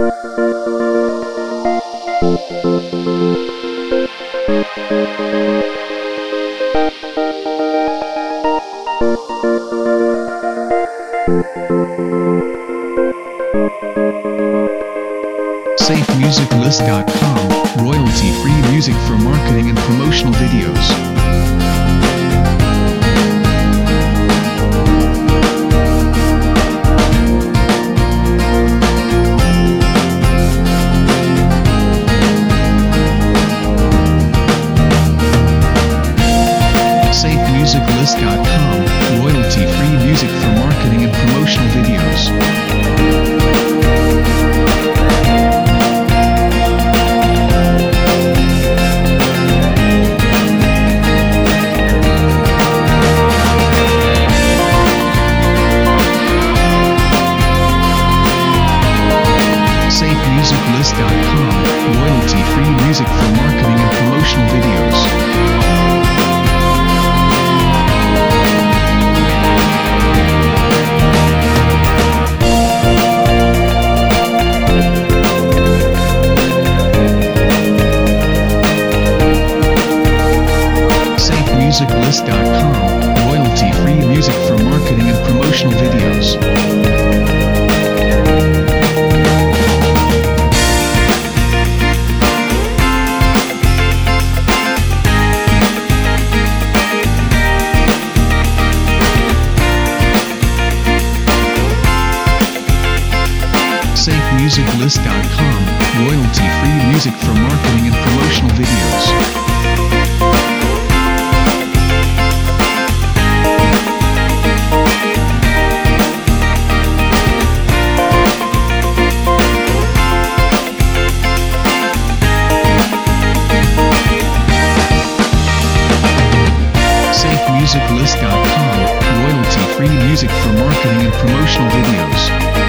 SafeMusicList.com, royalty-free music for marketing and promotional videos. SafeMusicList.com, royalty-free music for marketing and promotional videos. SafeMusicList.com, royalty-free music for marketing and promotional videos. SafeMusicList.com, royalty-free music for marketing and promotional videos. SafeMusicList.com, royalty-free music for marketing and promotional videos. SafeMusicList.com, royalty-free music for marketing and promotional videos.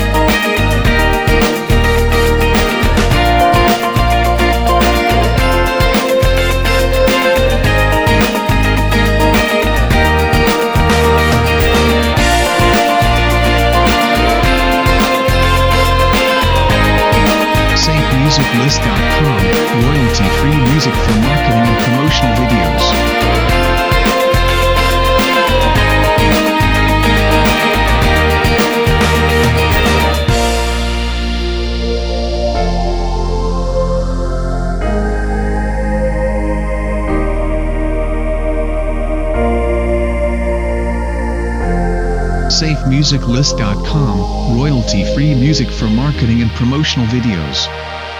SafeMusicList.com, royalty-free music for marketing and promotional videos. SafeMusicList.com, royalty-free music for marketing and promotional videos.